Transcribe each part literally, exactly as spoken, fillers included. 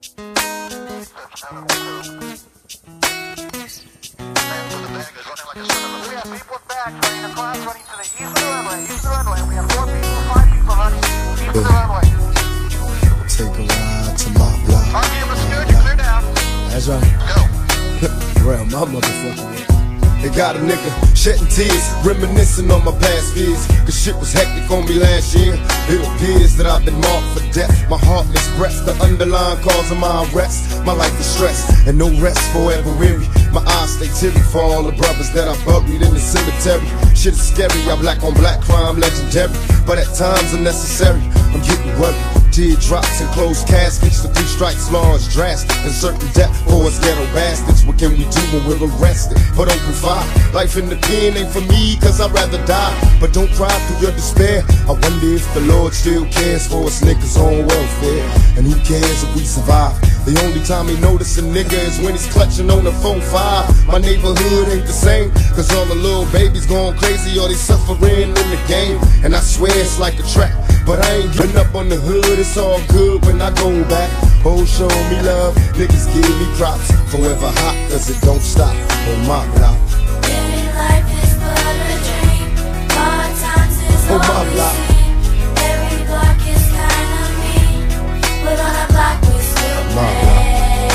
Take a ride to my block. That's right. Real, my motherfucker. They got a nigga shedding tears, reminiscing on my past fears. Cause shit was hectic on me last year. It appears that I've been marked for death. My heartless breath, the underlying cause of my arrest. My life is stress, and no rest forever weary. My eyes stay teary for all the brothers that I buried in the cemetery. Shit is scary, I'm black on black crime, legendary. But at times unnecessary, I'm getting worried. Teardrops and closed caskets, the three strikes law is drastic, and certain death for us ghetto bastards. What can we do when we're arrested? But open fire, life in the pen ain't for me, cause I'd rather die. But don't cry through your despair. I wonder if the Lord still cares for us niggas on welfare. And who cares if we survive? The only time he notice a nigga is when he's clutching on the phone five. My neighborhood ain't the same, cause all the little babies going crazy or they suffering in the game. And I swear it's like a trap, but I ain't giving up on the hood. It's all good when I go back. Oh, show me love, niggas give me props. Forever hot, cause it don't stop on my block. Living life is but a dream. Hard times is On all my we block. see. Every block is kinda mean, but on a block we still My play. block.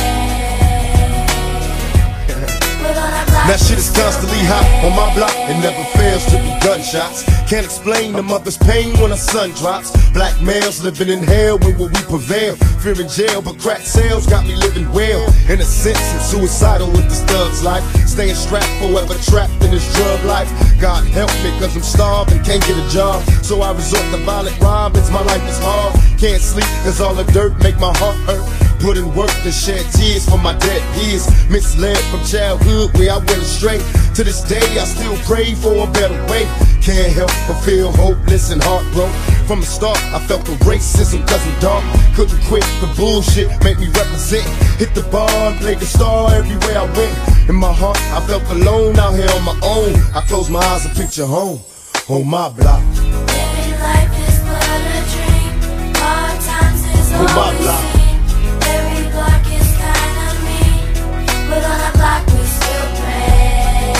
But on a block That shit we is still constantly play. hot on my block. It never fails to be gunshots. Can't explain the mother's pain when the sun drops. Black males living in hell, when will we prevail? Fear in jail, but crack sales got me living well. In a sense, I'm suicidal with this thug's life. Staying strapped, forever trapped in this drug life. God help me, cause I'm starved and can't get a job. So I resort to violent robberies, my life is hard. Can't sleep, cause all the dirt make my heart hurt. Put in work and shed tears for my dead years. Misled from childhood where I went astray. To this day I still pray for a better way. Can't help but feel hopeless and heartbroken. From the start I felt the racism cause I'm dark. Couldn't quit the bullshit, make me represent. Hit the bar and play the star everywhere I went. In my heart I felt alone out here on my own. I close my eyes and picture home on my block. Living life is but a dream. Hard times is On my all we block. see. Every block is kinda mean, but on a block we still play.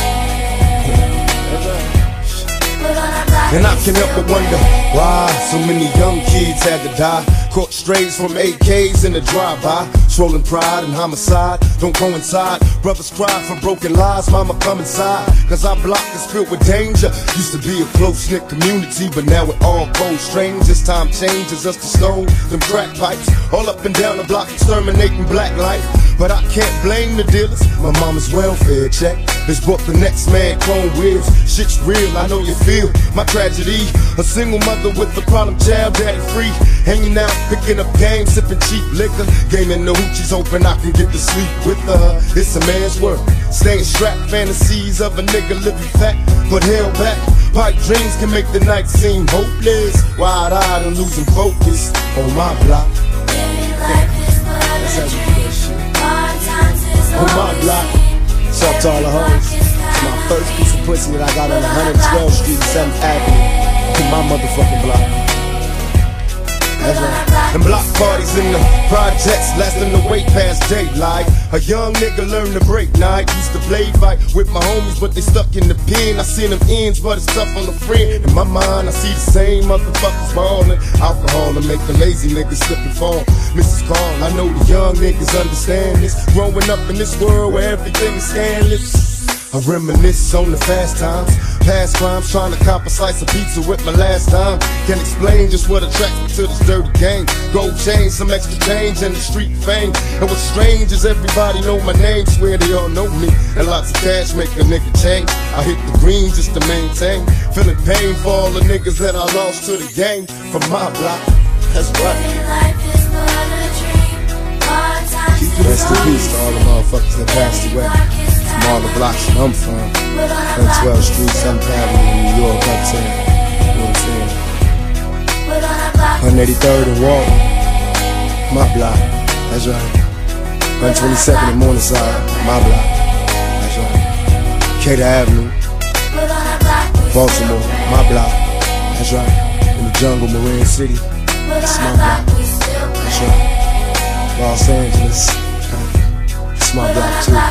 But on a block And I we can help still but wonder play. why so many young kids had to die. Caught strays from A Ks in the drive-by. Swollen pride and homicide don't coincide. Brothers cry for broken lives, mama come inside. Cause our block is filled with danger. Used to be a close-knit community, but now we're all cold strangers. Time changes us to stone them crack pipes. All up and down the block exterminating black life. But I can't blame the dealers. My mama's welfare check has brought the next man clone wheels. Shit's real, I know you feel my tragedy. A single mother with a problem child, daddy free. Hanging out, picking up games, sipping cheap liquor. Gaming the hoochies, hoping I can get to sleep with her. It's a man's work, staying strapped. Fantasies of a nigga living fat, but held back. Pipe dreams can make the night seem hopeless. Wide-eyed and losing focus on my block. Living life is but That's a how you do dream. that shit. Hard times is On all my we block. see. What's up to all the Every hoes? block is It's my kinda first piece of mean, pussy that I got on but one on a hundred block twelfth we Street and still seventh play. Avenue. In my motherfucking block. That's right. And block parties in the projects lasting the way past daylight. A young nigga learned to break night. Used to play fight with my homies, but they stuck in the pen. I seen them ends, but it's tough on the friend. In my mind, I see the same motherfuckers ballin'. Alcohol to make the lazy niggas slip and fall. Missus Carl, I know the young niggas understand this. Growing up in this world where everything is scandalous. I reminisce on the fast times, past crimes, trying to cop a slice of pizza with my last time. Can't explain just what attracts me to this dirty game. Gold chain, some extra change, and the street fame. And what's strange is everybody know my name, swear they all know me. And lots of cash make a nigga change. I hit the green just to maintain. Feeling pain for all the niggas that I lost to the game from my block. That's right. Living life is but a dream. Hard times is Rest in all peace we to all the see. motherfuckers that passed Every away. block is From all the kinda blocks mean, that I'm from. but on a one block twelfth we Street, still seventh play. Avenue, New York, uptown. You know what I'm saying? But on a block we one eighty-third and still Walton. play. My block. That's right. one twenty-second and Morningside. My block. That's right. Cater Avenue, But on a block we still Baltimore. play. My block. That's right. In the jungle, Marin City. But That's on my a block we still That's play. right. Los Angeles. Memphis. It's my block too.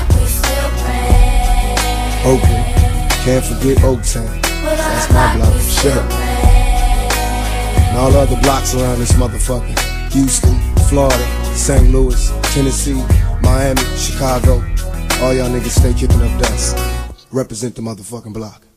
Oakland, can't forget Oaktown. That's my block for sure. And all the other blocks around this motherfucker. Houston, Florida, Saint Louis, Tennessee, Miami, Chicago. All y'all niggas stay kicking up dust. Represent the motherfucking block.